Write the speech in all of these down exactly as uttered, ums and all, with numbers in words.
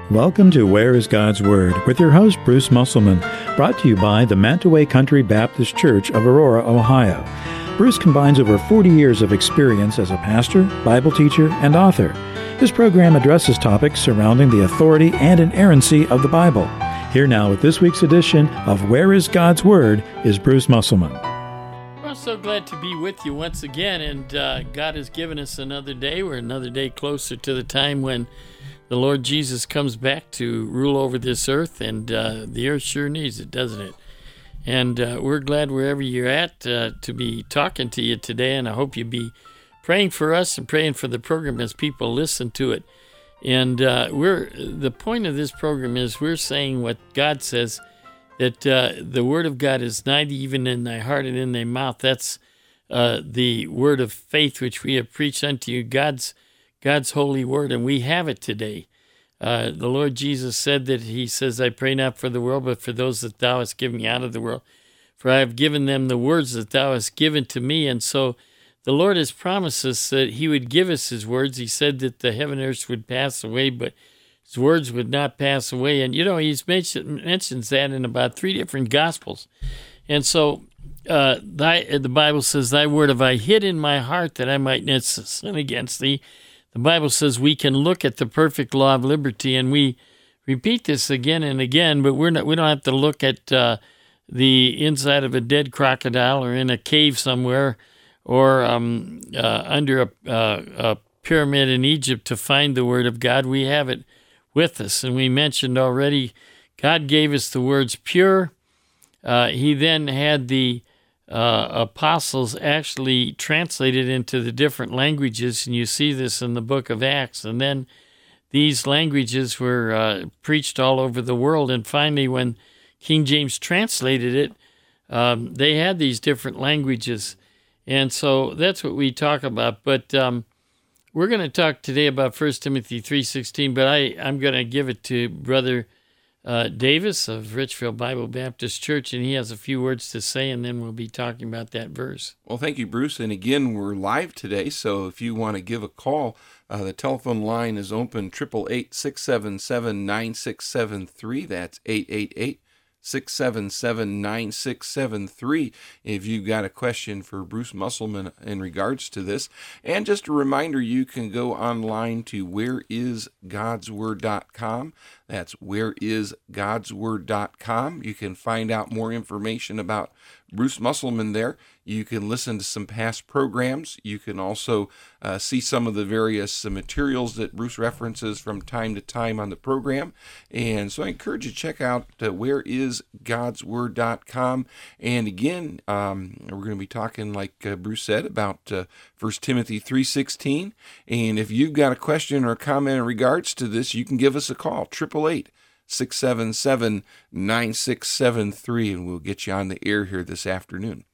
Welcome to Where is God's Word with your host, Bruce Musselman, brought to you by the Mantaway Country Baptist Church of Aurora, Ohio. Bruce combines over forty years of experience as a pastor, Bible teacher, and author. His program addresses topics surrounding the authority and inerrancy of the Bible. Here now with this week's edition of Where is God's Word is Bruce Musselman. We're so glad to be with you once again, and uh, God has given us another day. We're another day closer to the time when the Lord Jesus comes back to rule over this earth, and uh, the earth sure needs it, doesn't it? And uh, we're glad wherever you're at uh, to be talking to you today, and I hope you be praying for us and praying for the program as people listen to it. And uh, we're the point of this program is we're saying what God says, that uh, the Word of God is nigh thee, even in thy heart and in thy mouth. That's uh, the word of faith which we have preached unto you, God's God's holy word, and we have it today. Uh, the Lord Jesus said that he says, I pray not for the world, but for those that thou hast given me out of the world. For I have given them the words that thou hast given to me. And so the Lord has promised us that he would give us his words. He said that the heaven and earth would pass away, but his words would not pass away. And, you know, he's mentioned, mentions that in about three different Gospels. And so uh, thy, the Bible says, thy word have I hid in my heart that I might not sin against thee. The Bible says we can look at the perfect law of liberty, and we repeat this again and again, but we're not, we don't have to look at uh, the inside of a dead crocodile or in a cave somewhere or um, uh, under a, uh, a pyramid in Egypt to find the Word of God. We have it with us, and we mentioned already God gave us the words pure. Uh, he then had the Uh, apostles actually translated into the different languages, and you see this in the book of Acts. And then these languages were uh, preached all over the world. And finally, when King James translated it, um, they had these different languages. And so that's what we talk about. But um, we're going to talk today about First Timothy three sixteen, but I, I'm going to give it to Brother Uh, Davis of Richfield Bible Baptist Church, and he has a few words to say, and then we'll be talking about that verse. Well, thank you, Bruce. And again, we're live today, so if you want to give a call, uh, the telephone line is open, eight eight eight, six seven seven, nine six seven three. That's eight eight eight, six seven seven, nine six seven three if you've got a question for Bruce Musselman in regards to this. And just a reminder, you can go online to where is gods word dot com. That's where is gods word dot com. You can find out more information about Bruce Musselman there. You can listen to some past programs. You can also uh, see some of the various uh, materials that Bruce references from time to time on the program. And so I encourage you to check out uh, where is gods word dot com. And again, um, we're going to be talking, like uh, Bruce said, about uh, First Timothy three sixteen. And if you've got a question or a comment in regards to this, you can give us a call, eight eight eight, six seven seven, nine six seven three, and we'll get you on the air here this afternoon.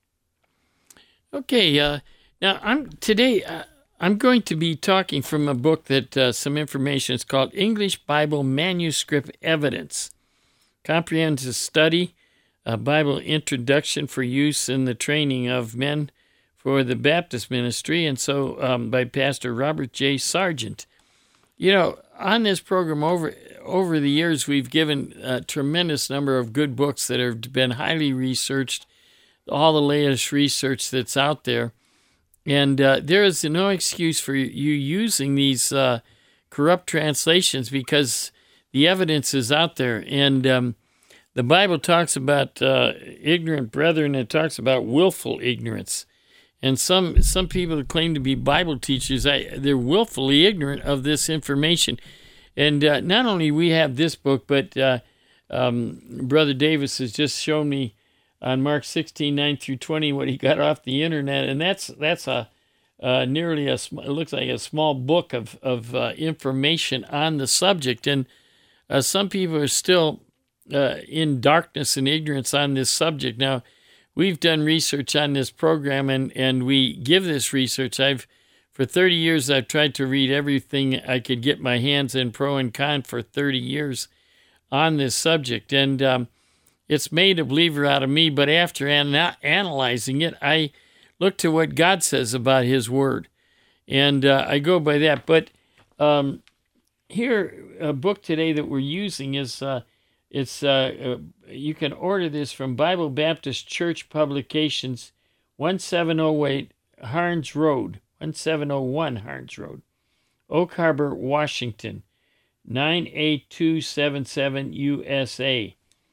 Okay, uh, now I'm today uh, I'm going to be talking from a book that uh, some information is called English Bible Manuscript Evidence, Comprehensive Study, a Bible Introduction for Use in the Training of Men for the Baptist Ministry, and so um, by Pastor Robert J. Sargent. You know, on this program over over the years, we've given a tremendous number of good books that have been highly researched, all the latest research that's out there. And uh, there is no excuse for you using these uh, corrupt translations because the evidence is out there. And um, the Bible talks about uh, ignorant brethren. It talks about willful ignorance. And some some people that claim to be Bible teachers, I, they're willfully ignorant of this information. And uh, not only we have this book, but uh, um, Brother Davis has just shown me on Mark sixteen, nine through twenty what he got off the internet, and that's that's a uh, nearly a it looks like a small book of of uh, information on the subject. And uh, some people are still uh, in darkness and ignorance on this subject. Now, we've done research on this program, and, and we give this research. I've, for thirty years, I've tried to read everything I could get my hands in, pro and con, for thirty years on this subject. And um, it's made a believer out of me, but after an- analyzing it, I look to what God says about his word. And uh, I go by that. But um, here, a book today that we're using is, uh, it's uh, uh, you can order this from Bible Baptist Church Publications, one seven oh eight Harns Road, one seven oh one Harns Road, Oak Harbor, Washington, nine eight two seven seven U S A.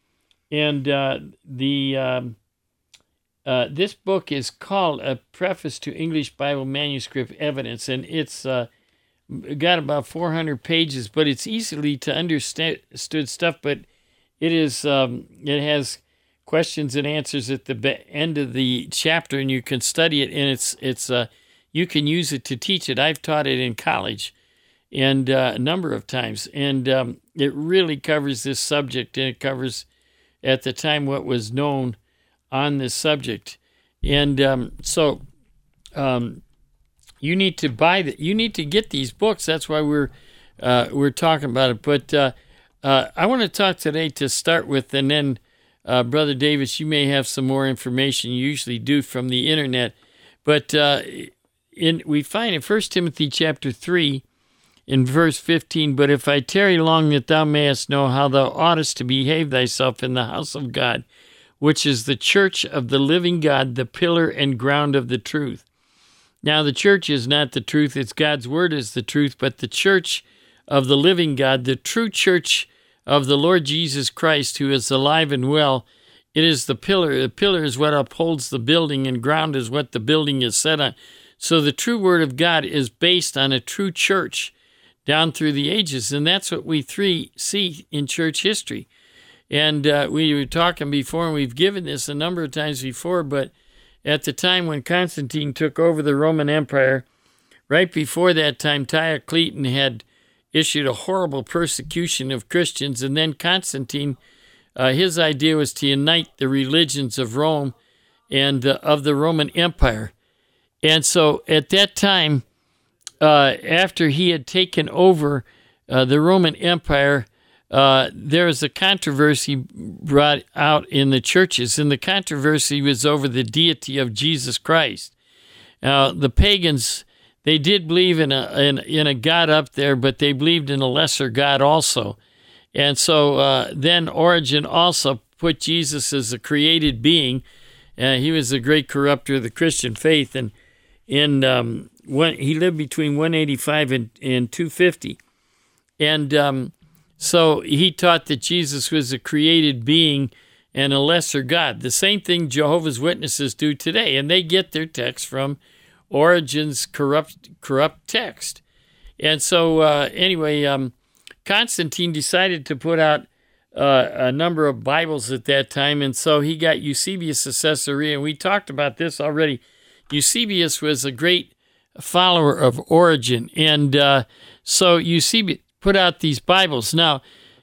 And uh, the um, uh, this book is called A Preface to English Bible Manuscript Evidence, and it's uh, got about four hundred pages, but it's easily to understood stuff, but it is um, it has questions and answers at the be- end of the chapter, and you can study it, and it's it's uh, you can use it to teach it. I've taught it in college, and uh, a number of times, and um, it really covers this subject, and it covers at the time what was known on this subject, and um, so um, you need to buy the, you need to get these books. That's why we're uh, we're talking about it. But uh, uh, I want to talk today to start with, and then uh, Brother Davis, you may have some more information. You usually do from the internet, but uh, in we find in First Timothy chapter three, in verse fifteen, but if I tarry long, that thou mayest know how thou oughtest to behave thyself in the house of God, which is the church of the living God, the pillar and ground of the truth. Now the church is not the truth, it's God's word is the truth, but the church of the living God, the true church of the Lord Jesus Christ, who is alive and well, it is the pillar. The pillar is what upholds the building, and ground is what the building is set on. So the true word of God is based on a true church down through the ages, and that's what we three see in church history. And uh, we were talking before, and we've given this a number of times before, but at the time when Constantine took over the Roman Empire, right before that time, Diocletian had issued a horrible persecution of Christians, and then Constantine, uh, his idea was to unite the religions of Rome and uh, of the Roman Empire. And so at that time, uh, after he had taken over uh, the Roman Empire, uh, there was a controversy brought out in the churches, and the controversy was over the deity of Jesus Christ. Now, the pagans, they did believe in a in, in a God up there, but they believed in a lesser God also. And so uh, then Origen also put Jesus as a created being. Uh, he was a great corrupter of the Christian faith, and in um, one, he lived between one eighty-five and, and two fifty. And um, so he taught that Jesus was a created being and a lesser God. The same thing Jehovah's Witnesses do today, and they get their text from Origen's corrupt corrupt text. And so uh, anyway, um, Constantine decided to put out uh, a number of Bibles at that time, and so he got Eusebius of Caesarea, and we talked about this already. Eusebius was a great follower of Origen, and uh, so Eusebius put out these Bibles. Now,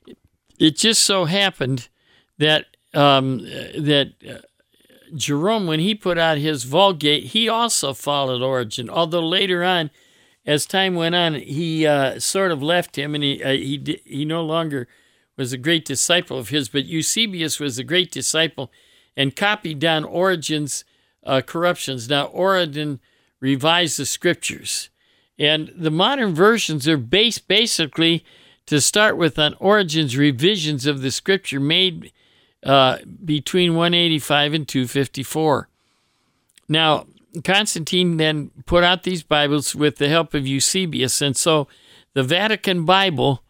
it just so happened that um, that uh, Jerome, when he put out his Vulgate, he also followed Origen, although later on, as time went on, he uh, sort of left him, and he uh, he he no longer was a great disciple of his, but Eusebius was a great disciple and copied down Origen's uh, corruptions. Now, Origen revised the scriptures, and the modern versions are based basically, to start with, on Origen's revisions of the scripture made uh, between one eighty-five and two fifty-four. Now, Constantine then put out these Bibles with the help of Eusebius, and so the Vatican Bible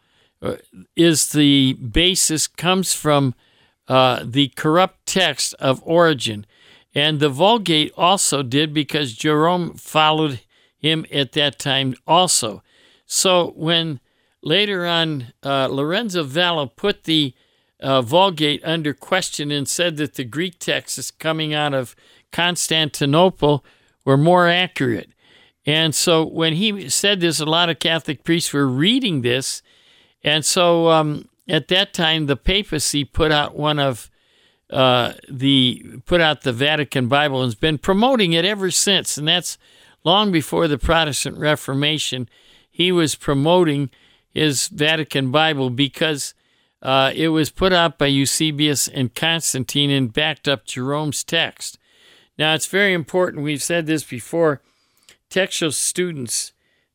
is the basis, comes from uh, the corrupt text of Origen. And the Vulgate also did, because Jerome followed him at that time also. So when later on uh, Lorenzo Valla put the uh, Vulgate under question and said that the Greek texts coming out of Constantinople were more accurate. And so when he said this, a lot of Catholic priests were reading this. And so um, at that time, the papacy put out one of uh, the put out the Vatican Bible and has been promoting it ever since. And that's long before the Protestant Reformation. He was promoting his Vatican Bible because uh, it was put out by Eusebius and Constantine and backed up Jerome's text. Now, it's very important. We've said this before. Textual students,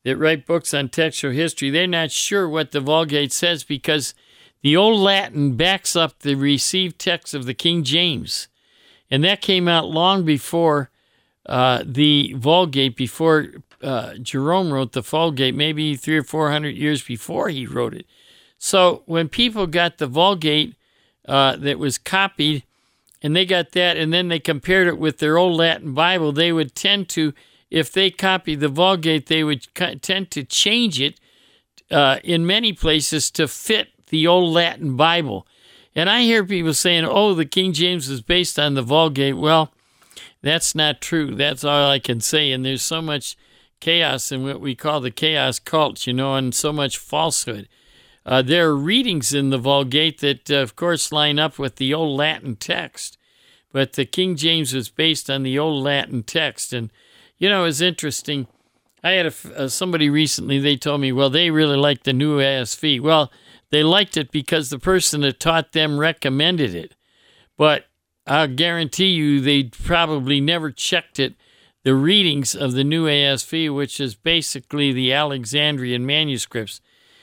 that write books on textual history, they're not sure what the Vulgate says because the Old Latin backs up the received text of the King James. And that came out long before uh, the Vulgate, before uh, Jerome wrote the Vulgate, maybe three or four hundred years before he wrote it. So when people got the Vulgate uh, that was copied, and they got that, and then they compared it with their Old Latin Bible, they would tend to, if they copied the Vulgate, they would tend to change it uh, in many places to fit the Old Latin Bible. And I hear people saying, oh, the King James is based on the Vulgate. Well, that's not true. That's all I can say. And there's so much chaos in what we call the chaos cult, you know, and so much falsehood. Uh, there are readings in the Vulgate that, uh, of course, line up with the Old Latin text. But the King James was based on the Old Latin text. And, you know, it's interesting. I had a, uh, somebody recently, they told me, well, they really like the new A S V. Well, they liked it because the person that taught them recommended it. But I'll guarantee you they probably never checked it, the readings of the new A S V, which is basically the Alexandrian manuscripts.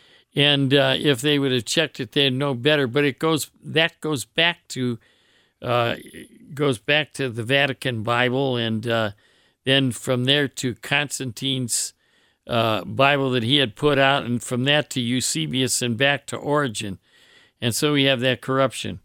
And uh, if they would have checked it, they'd know better. But it goes that goes back to uh, goes back to the Vatican Bible, and uh, then from there to Constantine's uh, Bible that he had put out, and from that to Eusebius and back to Origen. And so we have that corruption.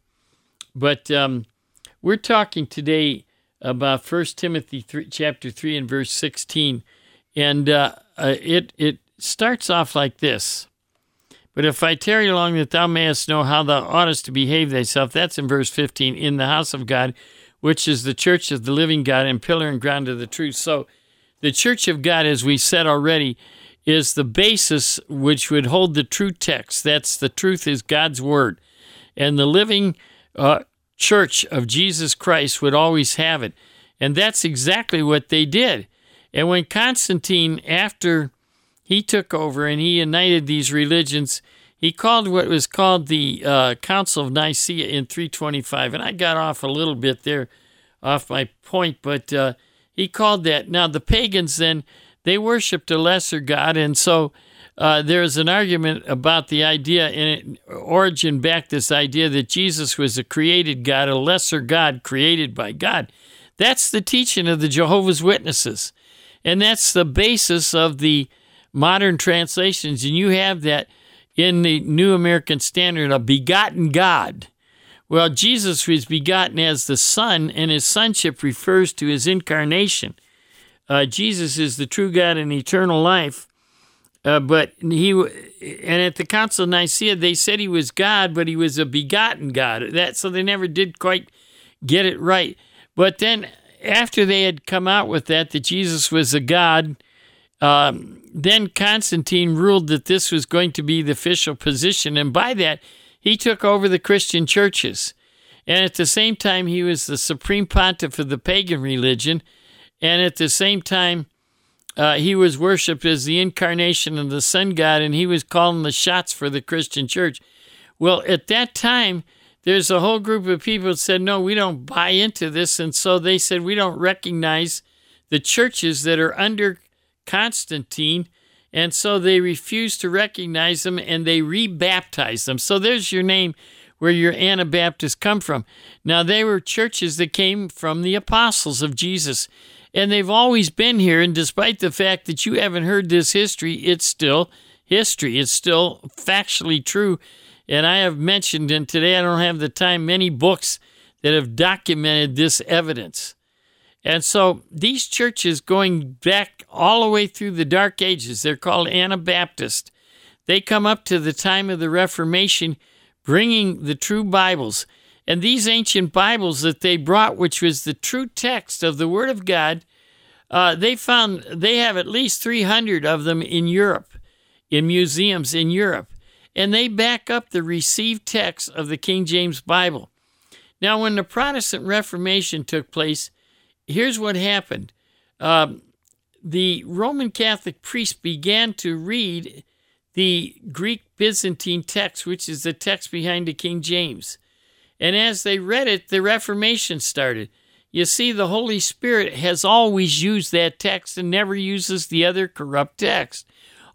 But um, we're talking today about First Timothy three, chapter three and verse sixteen, and uh, uh, it it starts off like this. But if I tarry long, that thou mayest know how thou oughtest to behave thyself, that's in verse fifteen, in the house of God, which is the church of the living God and pillar and ground of the truth. So the church of God, as we said already, is the basis which would hold the true text. That's the truth is God's word. And the living uh, church of Jesus Christ would always have it. And that's exactly what they did. And when Constantine, after he took over and he united these religions, he called what was called the uh, Council of Nicaea in three twenty-five. And I got off a little bit there, off my point, but uh, he called that. Now, the pagans then, they worshipped a lesser god, and so uh, there's an argument about the idea, and it, Origen backed this idea that Jesus was a created God, a lesser God created by God. That's the teaching of the Jehovah's Witnesses, and that's the basis of the modern translations, and you have that in the New American Standard, a begotten God. Well, Jesus was begotten as the Son, and his sonship refers to his incarnation. Uh, Jesus is the true God and eternal life, uh, but he and at the Council of Nicaea they said he was God, but he was a begotten God. That so they never did quite get it right. But then after they had come out with that, that Jesus was a God. Um, then Constantine ruled that this was going to be the official position, and by that, he took over the Christian churches. And at the same time, he was the supreme pontiff of the pagan religion, and at the same time, uh, he was worshipped as the incarnation of the sun god, and he was calling the shots for the Christian church. Well, at that time, there's a whole group of people that said, no, we don't buy into this, and so they said, we don't recognize the churches that are under Constantine, and so they refused to recognize them, and they rebaptized them. So there's your name where your Anabaptists come from. Now, they were churches that came from the apostles of Jesus, and they've always been here, and despite the fact that you haven't heard this history, it's still history. It's still factually true, and I have mentioned, and today I don't have the time, many books that have documented this evidence. And so these churches going back all the way through the Dark Ages, they're called Anabaptist. They come up to the time of the Reformation, bringing the true Bibles. And these ancient Bibles that they brought, which was the true text of the Word of God, uh, they found they have at least three hundred of them in Europe, in museums in Europe. And they back up the received text of the King James Bible. Now, when the Protestant Reformation took place, here's what happened. Um, the Roman Catholic priests began to read the Greek Byzantine text, which is the text behind the King James. And as they read it, the Reformation started. You see, the Holy Spirit has always used that text and never uses the other corrupt text.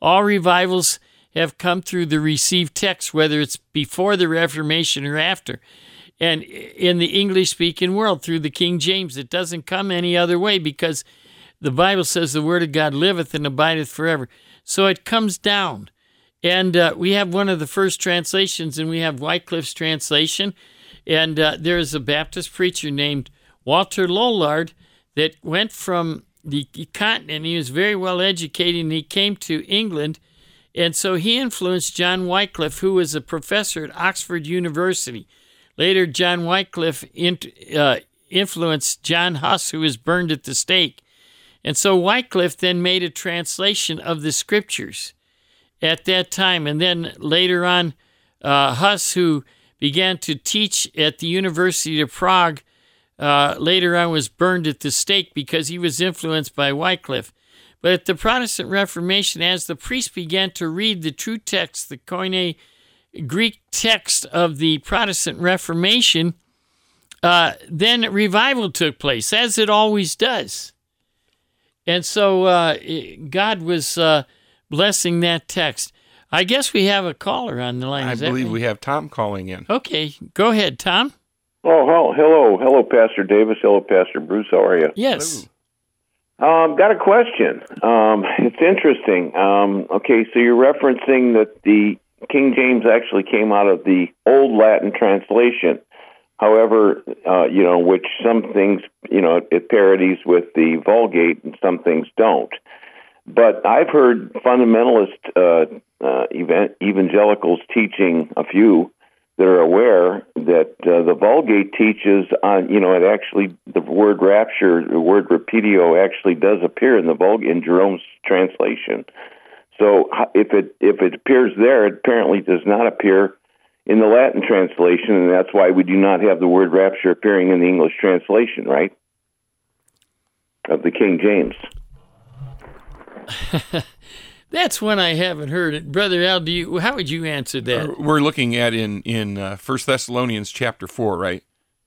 all revivals have come through the received text, whether it's before the Reformation or after. And in the English-speaking world, through the King James, it doesn't come any other way because the Bible says the Word of God liveth and abideth forever. So it comes down. And uh, we have one of the first translations, and we have Wycliffe's translation. And uh, there is a Baptist preacher named Walter Lollard that went from the continent. He was very well educated, and he came to England. And so he influenced John Wycliffe, who was a professor at Oxford University. Later, John Wycliffe in, uh, influenced John Huss, who was burned at the stake. And so Wycliffe then made a translation of the Scriptures at that time. And then later on, uh, Huss, who began to teach at the University of Prague, uh, later on was burned at the stake because he was influenced by Wycliffe. But at the Protestant Reformation, as the priests began to read the true text, the Koine Greek text of the Protestant Reformation, uh, then revival took place, as it always does. And so uh, God was uh, blessing that text. I guess we have a caller on the line. I Is that believe right? we have Tom calling in. Okay, go ahead, Tom. Oh, hel- hello. Hello, Pastor Davis. Hello, Pastor Bruce. How are you? Yes. Um, got a question. Um, it's interesting. Um, okay, so you're referencing that the King James actually came out of the Old Latin translation. However, uh, you know, which some things, you know, it parodies with the Vulgate and some things don't. But I've heard fundamentalist uh, uh, event, evangelicals teaching, a few that are aware that uh, the Vulgate teaches on, you know, it actually, the word rapture, the word repetio actually does appear in the Vulgate, in Jerome's translation. So if it if it appears there, it apparently does not appear in the Latin translation, and that's why we do not have the word rapture appearing in the English translation, right, of the King James. That's one I haven't heard. It. Brother Al, do you, how would you answer that? We're looking at in in uh, First Thessalonians chapter four, right?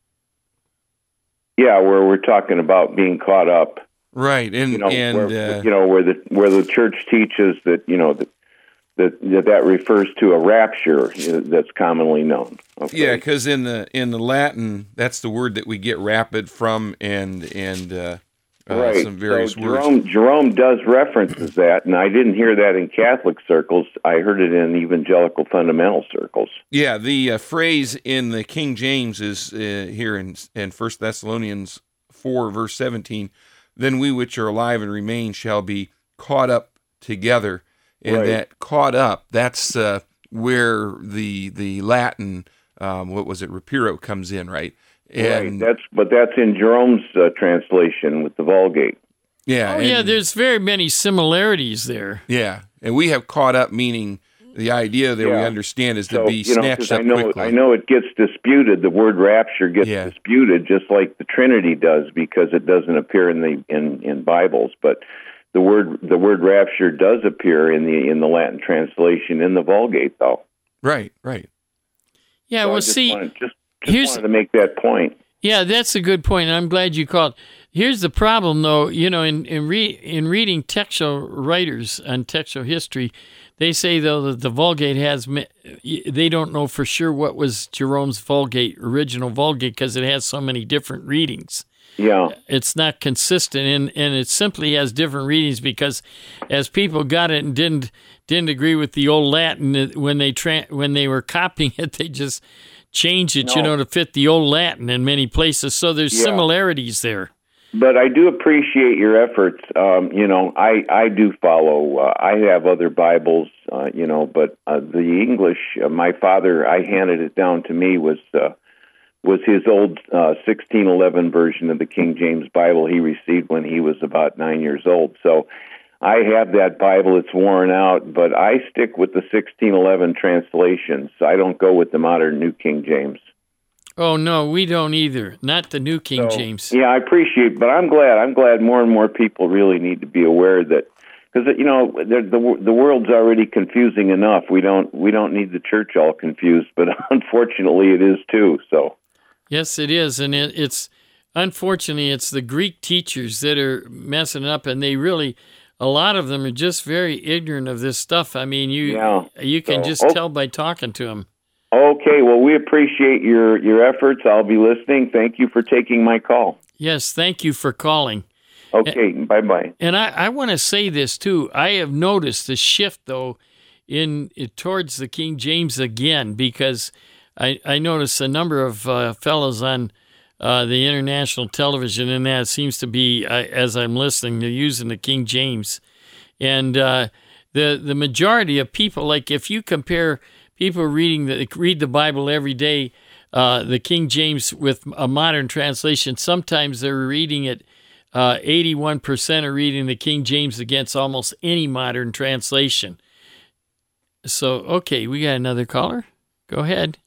Yeah, where we're talking about being caught up. Right, and you know, and where, uh, you know where the where the church teaches that you know that that that, that refers to a rapture that's commonly known. Okay? yeah, because in the in the Latin, that's the word that we get rapid from, and and uh, uh, right. some various so words. Jerome, Jerome does references that, and I didn't hear that in Catholic circles. I heard it in evangelical fundamental circles. Yeah, the uh, phrase in the King James is uh, here in in First Thessalonians four, verse seventeen. Then we which are alive and remain shall be caught up together. And Right. that caught up, that's uh, where the the Latin, um, what was it, repiro comes in, right? And right. That's but that's in Jerome's uh, translation with the Vulgate. yeah, Oh, and, yeah, there's very many similarities there. yeah, and we have caught up, meaning the idea that we Yeah. understand is to So, be you know, 'cause snatched I up know, quickly. I know it gets disputed. The word rapture gets Yeah. disputed, just like the Trinity does, because it doesn't appear in the in, in Bibles. But the word the word rapture does appear in the in the Latin translation in the Vulgate, though. Right, right. Yeah, So I well, just see, wanted, just, just here's- wanted to make that point. yeah, that's a good point, and I'm glad you called. Here's the problem, though. You know, in in, re, in reading textual writers on textual history, they say, though, that the Vulgate has, they don't know for sure what was Jerome's Vulgate, original Vulgate, because it has so many different readings. Yeah, It's not consistent, and, and it simply has different readings because as people got it and didn't didn't agree with the old Latin, when they tra- when they were copying it, they just changed it, you No. know, to fit the old Latin in many places. So there's Yeah. similarities there. but I do appreciate your efforts. Um, you know, I I do follow. Uh, I have other Bibles, uh, you know, but uh, the English. Uh, my father, I handed it down to me was. Uh, was his old uh, sixteen eleven version of the King James Bible he received when he was about nine years old. So I have that Bible. It's worn out, but I stick with the sixteen eleven translations. I don't go with the modern New King James. Oh, no, we don't either. Not the New King So, James. Yeah, I appreciate, but I'm glad. I'm glad more and more people really need to be aware that, because you know the, the the world's already confusing enough. We don't we don't need the church all confused, but unfortunately it is too. So. Yes, it is, and it, it's unfortunately it's the Greek teachers that are messing up, and they really a lot of them are just very ignorant of this stuff. I mean, you Yeah. you can So, just oh. tell by talking to them. Okay, well, we appreciate your, your efforts. I'll be listening. Thank you for taking my call. Yes, thank you for calling. Okay, bye-bye. And I, I want to say this, too. I have noticed the shift, though, in towards the King James again, because I, I noticed a number of uh, fellows on uh, the international television, and that seems to be, uh, as I'm listening, they're using the King James. And uh, the the majority of people, like if you compare people reading the read the Bible every day, uh, the King James with a modern translation, sometimes they're reading it, uh, eighty-one percent are reading the King James against almost any modern translation. So, okay, we got another caller. Go ahead.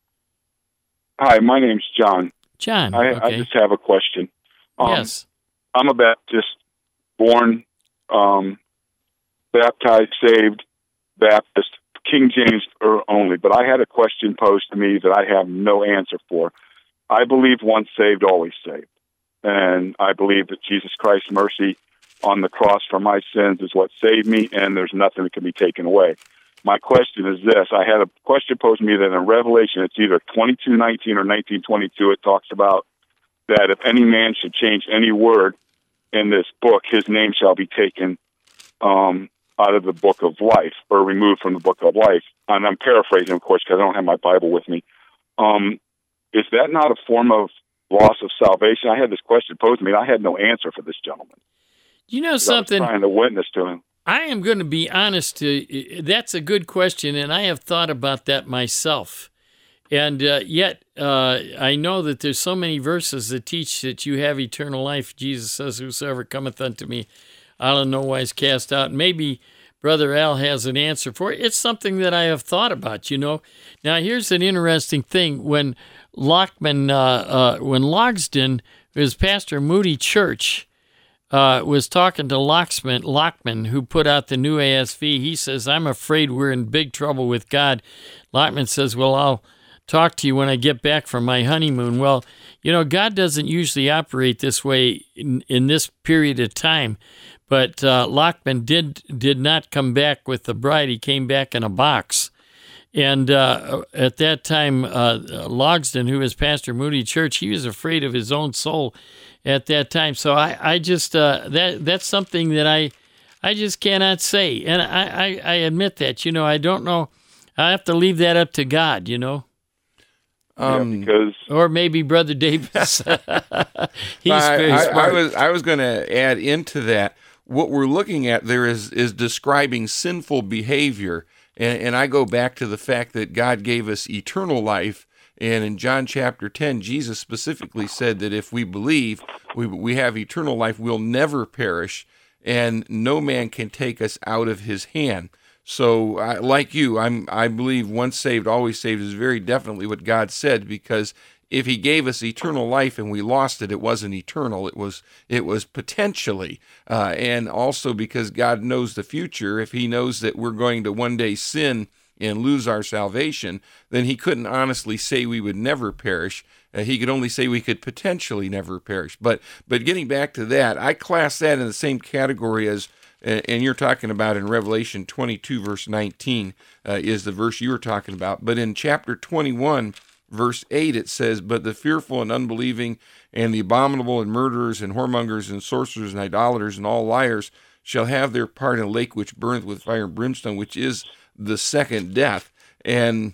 Hi, my name's John. John, I, okay. I just have a question. Um, yes. I'm a Baptist, born, um, baptized, saved, Baptist, King James or only, but I had a question posed to me that I have no answer for. I believe once saved, always saved. And I believe that Jesus Christ's mercy on the cross for my sins is what saved me, and there's nothing that can be taken away. My question is this. I had a question posed to me that in Revelation, it's either twenty-two nineteen or nineteen twenty-two, it talks about that if any man should change any word in this book, his name shall be taken um, out of the book of life, or removed from the book of life. And I'm paraphrasing, of course, because I don't have my Bible with me. Um, is that not a form of loss of salvation? I had this question posed to me, and I had no answer for this gentleman. You know something? I was trying to witness to him. I am going to be honest. To, that's a good question, and I have thought about that myself. And uh, yet, uh, I know that there's so many verses that teach that you have eternal life. Jesus says, whosoever cometh unto me, I'll in no wise cast out. Maybe Brother Al has an answer for it. It's something that I have thought about, you know. Now, here's an interesting thing. When Lockman, uh, uh, when Logsden, his pastor Moody Church, Uh, was talking to Locksman, Lockman, who put out the new A S V. He says, I'm afraid we're in big trouble with God. Lockman says, well, I'll talk to you when I get back from my honeymoon. Well, you know, God doesn't usually operate this way in, in this period of time. But uh, Lockman did did not come back with the bride. He came back in a box. And uh, at that time, uh, Logsden, who was Pastor Moody Church, he was afraid of his own soul at that time. So I, I just uh, that that's something that I I just cannot say, and I, I, I admit that. You know, I don't know. I have to leave that up to God. You know, Um, yeah, because or maybe Brother Davis. He's I, very I, smart. I was I was going to add into that. What we're looking at there is is describing sinful behavior, and, and I go back to the fact that God gave us eternal life. And in John chapter ten, Jesus specifically said that if we believe we we have eternal life, we'll never perish, and no man can take us out of his hand. So, I, like you, I'm I believe once saved, always saved is very definitely what God said, because if he gave us eternal life and we lost it, it wasn't eternal. It was it was potentially, uh, and also because God knows the future. If he knows that we're going to one day sin and lose our salvation, then he couldn't honestly say we would never perish. Uh, he could only say we could potentially never perish. But but getting back to that, I class that in the same category as, uh, and you're talking about in Revelation twenty-two, verse nineteen, uh, is the verse you were talking about. But in chapter twenty-one, verse eight, it says, but the fearful and unbelieving and the abominable and murderers and whoremongers and sorcerers and idolaters and all liars shall have their part in a lake which burneth with fire and brimstone, which is the second death. And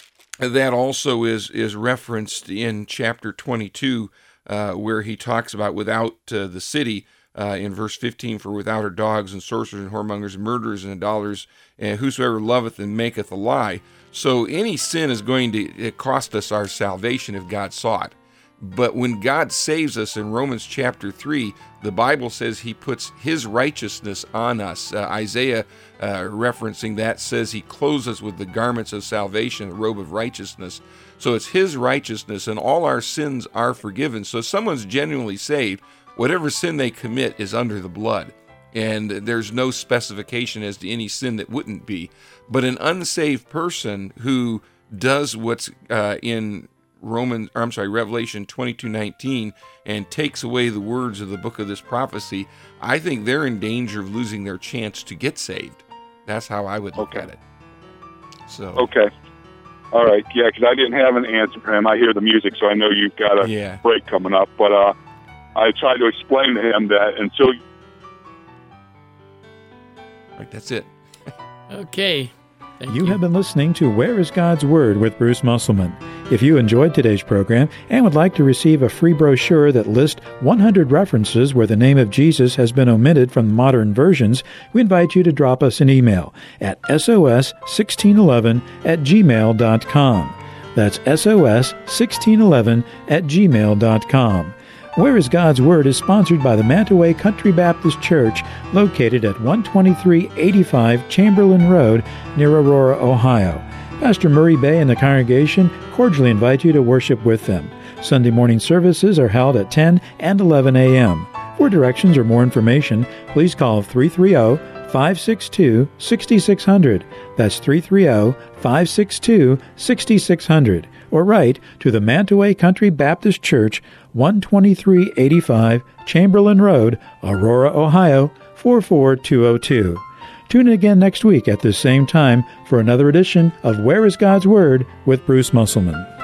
that also is is referenced in chapter twenty-two, uh, where he talks about without uh, the city, uh, in verse fifteen, for without are dogs and sorcerers and whoremongers and murderers and idolaters, and whosoever loveth and maketh a lie. So any sin is going to cost us our salvation if God saw it. But when God saves us in Romans chapter three, the Bible says he puts his righteousness on us. Uh, Isaiah, uh, referencing that, says he clothes us with the garments of salvation, the robe of righteousness. So it's his righteousness, and all our sins are forgiven. So if someone's genuinely saved, whatever sin they commit is under the blood. And there's no specification as to any sin that wouldn't be. But an unsaved person who does what's uh, in Roman, or I'm sorry, Revelation twenty-two nineteen and takes away the words of the book of this prophecy, I think they're in danger of losing their chance to get saved. That's how I would look Okay. at it. So Okay. All right. Yeah, because I didn't have an answer for him. I hear the music, so I know you've got a yeah, break coming up. But uh, I tried to explain to him that until right, that's it. Okay. Thank You you. have been listening to Where is God's Word with Bruce Musselman. If you enjoyed today's program and would like to receive a free brochure that lists one hundred references where the name of Jesus has been omitted from modern versions, we invite you to drop us an email at S O S sixteen eleven at gmail dot com. That's S O S sixteen eleven at gmail dot com. Where is God's Word is sponsored by the Mantaway Country Baptist Church, located at one twenty-three eighty-five Chamberlain Road near Aurora, Ohio. Pastor Murray Bay and the congregation cordially invite you to worship with them. Sunday morning services are held at ten and eleven a.m. For directions or more information, please call three three zero, five six two, six six zero zero. That's three three zero, five six two, six six zero zero. Or write to the Mantaway Country Baptist Church, one twenty-three eighty-five Chamberlain Road, Aurora, Ohio, four four two zero two. Tune in again next week at this same time for another edition of Where is God's Word with Bruce Musselman.